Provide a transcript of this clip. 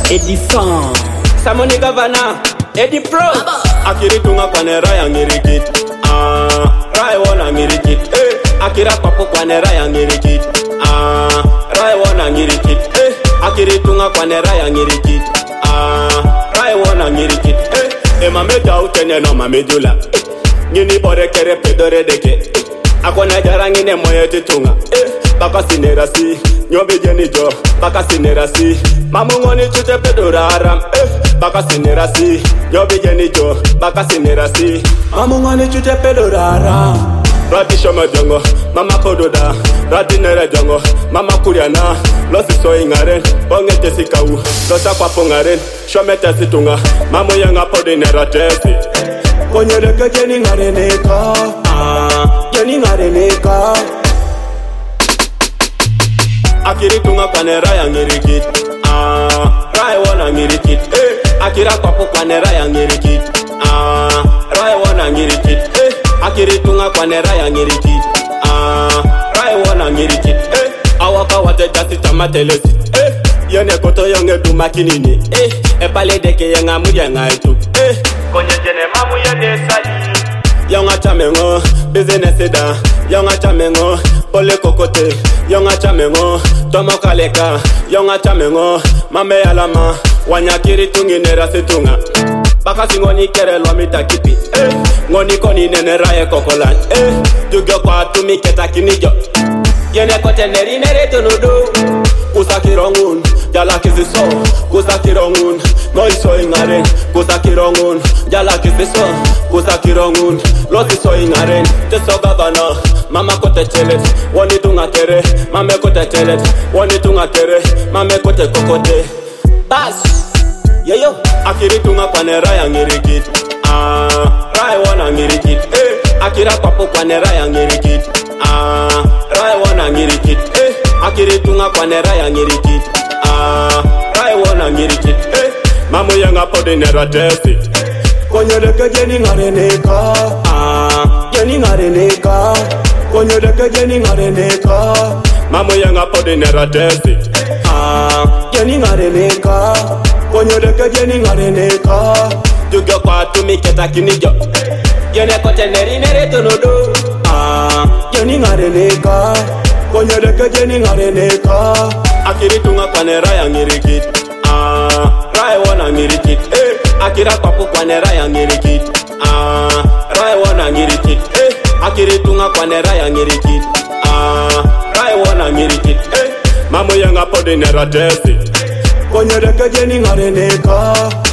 Eddie Fan Samoni Governor Eddie Pro Akiri tunga kwa nera ya ngirikit Rai wana ngirikit Akira papo kwa nera ya ngirikit Rai wana ngirikit Akiri tunga kwa nera ya ngirikit Rai wana ngirikit Mame jau tenye no mame jula Ngini bore kere pedore deke Akona jara ngine moye titunga Baka sinerasi Nyobe jeni jo Baka sinerasi Mamungoni chute pedora aram Baka sinerasi Nyobe jeni jo Baka sinerasi Mamungoni chute pedora aram Rati shoma jongo Mama kododa Rati nere jongo Mama kuriana Losi so ingaren Bonge tesi kawu Losa kwa pongaren Shome tesi tunga Mamu yanga podi nera tesi Konyereke jeni ngareneka Jeni ngareneka Akiri tunga kwa nera ya ngirikit Rai wana ngirikit Akira kwapo kwa nera ya ngirikit Rai wana ngirikit Akiri tunga kwa nera ya ngirikit Rai wana ngirikit Awaka wate jasi chama telesi Yone koto yonge duma kinini Epale deke yenga muja nga etu Konye jene mamu yene sali Yonga chamengo Business da Yonga chamengo Pole kokote Yonga chamengo Tomo kaleka Yonga chamengo Mame alama Wanyakiri tungi nera situnga Baka singoni kere lomita kipi Ngoni koni nene raye kokolan Tugyo kwa tumi keta kinijo Yene kote neri nere tunudu Kusakirongun Jala kiziso Kusakirongun Noiso ingaren Kusakirongun Jala kiziso Kusakirongun Losi so ingaren Teso Governor Mama kote chelet Wani tunga kere Mame kote chelet Wani tunga kere Mame kote kokote Bas Yeyo Akiri tunga kwa nera ya ngirikit Rai wana ngirikit Akira kwapo kwa nera ya ngirikit Rai wana ngirikit Akiri tunga kwa nera ya ngirikit Rai wana ngirikit Mamu yanga podi nera tesi Konyereke jeni ngareneka Jeni ngareneka Konyereke jeni ngareneka Mamu yanga podi nera tesi Jeni ngareneka Konyereke jeni ngareneka Tugyo kwa tumi keta kinijo Yene kote neri nere tunudu Jeni ngareneka Konyereke jeni ngareneka Akiri tunga kwa nera ya ngirikit Rai wana ngirikit Akira kwapo kwa nera ya ngirikit Rai wana ngirikit Akiri tunga kwa nera ya ngirikit Rai wana ngirikit Mamu yanga podi nera tesi Konyereke jeni ngareneka